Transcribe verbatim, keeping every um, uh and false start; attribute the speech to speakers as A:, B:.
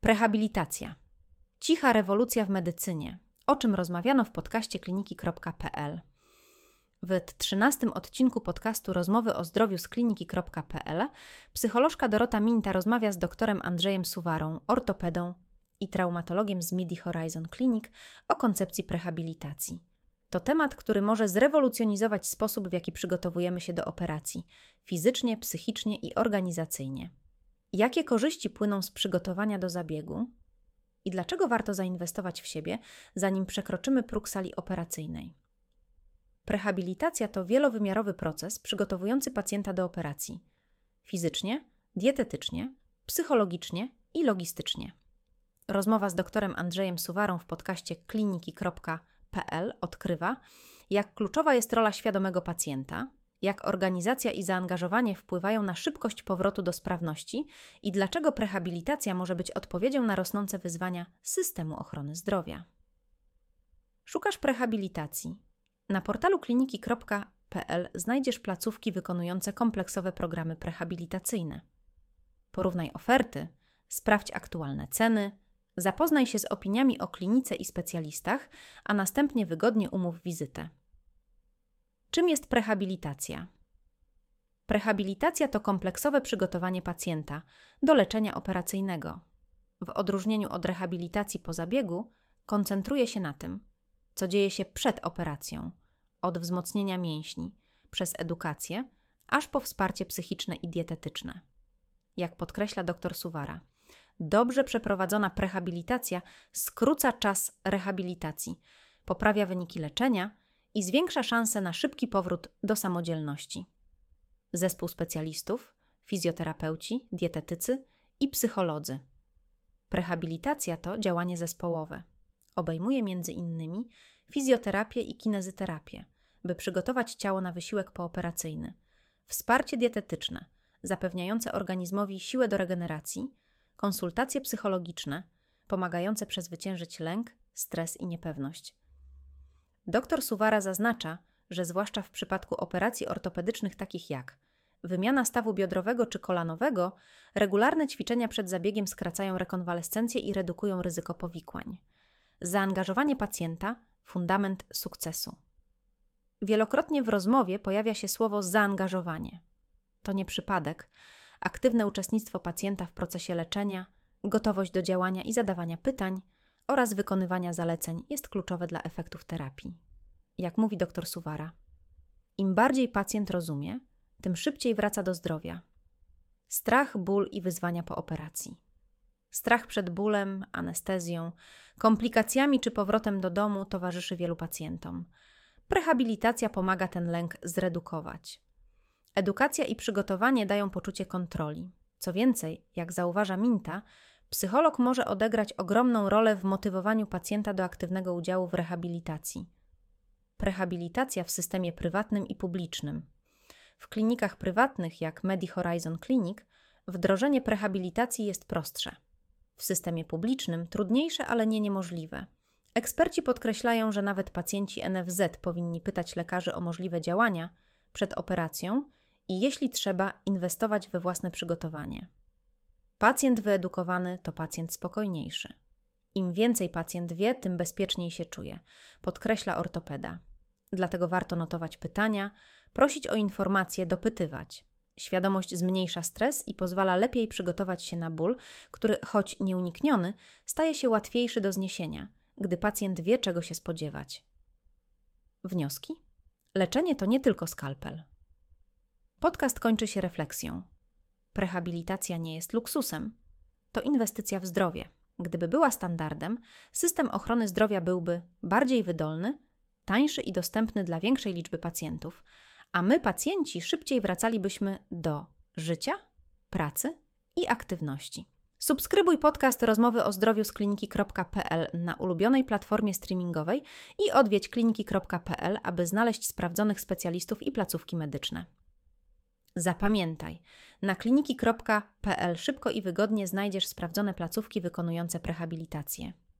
A: Prehabilitacja. Cicha rewolucja w medycynie. O czym rozmawiano w podcaście kliniki kropka pe el. W trzynastym odcinku podcastu Rozmowy o zdrowiu z kliniki kropka pe el psycholożka Dorota Minta rozmawia z doktorem Andrzejem Suwarą, ortopedą i traumatologiem z Midi Horizon Clinic o koncepcji prehabilitacji. To temat, który może zrewolucjonizować sposób, w jaki przygotowujemy się do operacji, fizycznie, psychicznie i organizacyjnie. Jakie korzyści płyną z przygotowania do zabiegu i dlaczego warto zainwestować w siebie, zanim przekroczymy próg sali operacyjnej? Prehabilitacja to wielowymiarowy proces przygotowujący pacjenta do operacji fizycznie, dietetycznie, psychologicznie i logistycznie. Rozmowa z doktorem Andrzejem Suwarą w podcaście kliniki kropka pe el odkrywa, jak kluczowa jest rola świadomego pacjenta, jak organizacja i zaangażowanie wpływają na szybkość powrotu do sprawności i dlaczego prehabilitacja może być odpowiedzią na rosnące wyzwania systemu ochrony zdrowia. Szukasz prehabilitacji? Na portalu kliniki kropka pe el znajdziesz placówki wykonujące kompleksowe programy prehabilitacyjne. Porównaj oferty, sprawdź aktualne ceny, zapoznaj się z opiniami o klinice i specjalistach, a następnie wygodnie umów wizytę. Czym jest prehabilitacja? Prehabilitacja to kompleksowe przygotowanie pacjenta do leczenia operacyjnego. W odróżnieniu od rehabilitacji po zabiegu koncentruje się na tym, co dzieje się przed operacją, od wzmocnienia mięśni, przez edukację, aż po wsparcie psychiczne i dietetyczne. Jak podkreśla dr Suwara, dobrze przeprowadzona prehabilitacja skróca czas rehabilitacji, poprawia wyniki leczenia i zwiększa szanse na szybki powrót do samodzielności. Zespół specjalistów, fizjoterapeuci, dietetycy i psycholodzy. Prehabilitacja to działanie zespołowe. Obejmuje między innymi fizjoterapię i kinezyterapię, by przygotować ciało na wysiłek pooperacyjny, wsparcie dietetyczne, zapewniające organizmowi siłę do regeneracji, konsultacje psychologiczne, pomagające przezwyciężyć lęk, stres i niepewność. Doktor Suwara zaznacza, że zwłaszcza w przypadku operacji ortopedycznych takich jak wymiana stawu biodrowego czy kolanowego, regularne ćwiczenia przed zabiegiem skracają rekonwalescencję i redukują ryzyko powikłań. Zaangażowanie pacjenta – fundament sukcesu. Wielokrotnie w rozmowie pojawia się słowo zaangażowanie. To nie przypadek. Aktywne uczestnictwo pacjenta w procesie leczenia, gotowość do działania i zadawania pytań oraz wykonywania zaleceń jest kluczowe dla efektów terapii. Jak mówi dr Suwara, im bardziej pacjent rozumie, tym szybciej wraca do zdrowia. Strach, ból i wyzwania po operacji. Strach przed bólem, anestezją, komplikacjami czy powrotem do domu towarzyszy wielu pacjentom. Prehabilitacja pomaga ten lęk zredukować. Edukacja i przygotowanie dają poczucie kontroli. Co więcej, jak zauważa Minta, psycholog może odegrać ogromną rolę w motywowaniu pacjenta do aktywnego udziału w rehabilitacji. Prehabilitacja w systemie prywatnym i publicznym. W klinikach prywatnych jak Midi Horizon Clinic wdrożenie prehabilitacji jest prostsze. W systemie publicznym trudniejsze, ale nie niemożliwe. Eksperci podkreślają, że nawet pacjenci en ef zet powinni pytać lekarzy o możliwe działania przed operacją i jeśli trzeba, inwestować we własne przygotowanie. Pacjent wyedukowany to pacjent spokojniejszy. Im więcej pacjent wie, tym bezpieczniej się czuje, podkreśla ortopeda. Dlatego warto notować pytania, prosić o informacje, dopytywać. Świadomość zmniejsza stres i pozwala lepiej przygotować się na ból, który, choć nieunikniony, staje się łatwiejszy do zniesienia, gdy pacjent wie, czego się spodziewać. Wnioski? Leczenie to nie tylko skalpel. Podcast kończy się refleksją. Prehabilitacja nie jest luksusem. To inwestycja w zdrowie. Gdyby była standardem, system ochrony zdrowia byłby bardziej wydolny, tańszy i dostępny dla większej liczby pacjentów, a my, pacjenci, szybciej wracalibyśmy do życia, pracy i aktywności. Subskrybuj podcast Rozmowy o zdrowiu z kliniki kropka pe el na ulubionej platformie streamingowej i odwiedź kliniki kropka pe el, aby znaleźć sprawdzonych specjalistów i placówki medyczne. Zapamiętaj, na kliniki kropka pe el szybko i wygodnie znajdziesz sprawdzone placówki wykonujące prehabilitację.